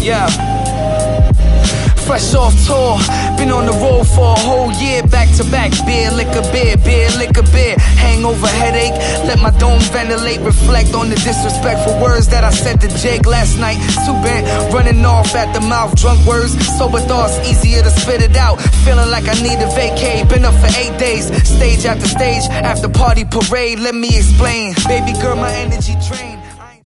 Yeah. Fresh off tour, been on the road for a whole year, back to back. Beer, liquor, beer, beer, liquor, beer. Hangover, headache, let my dome ventilate. Reflect on the disrespectful words that I said to Jake last night. Too bent, running off at the mouth. Drunk words, sober thoughts, easier to spit it out. Feeling like I need a vacay, been up for 8 days. Stage after stage, after party parade, let me explain. Baby girl, my energy drained.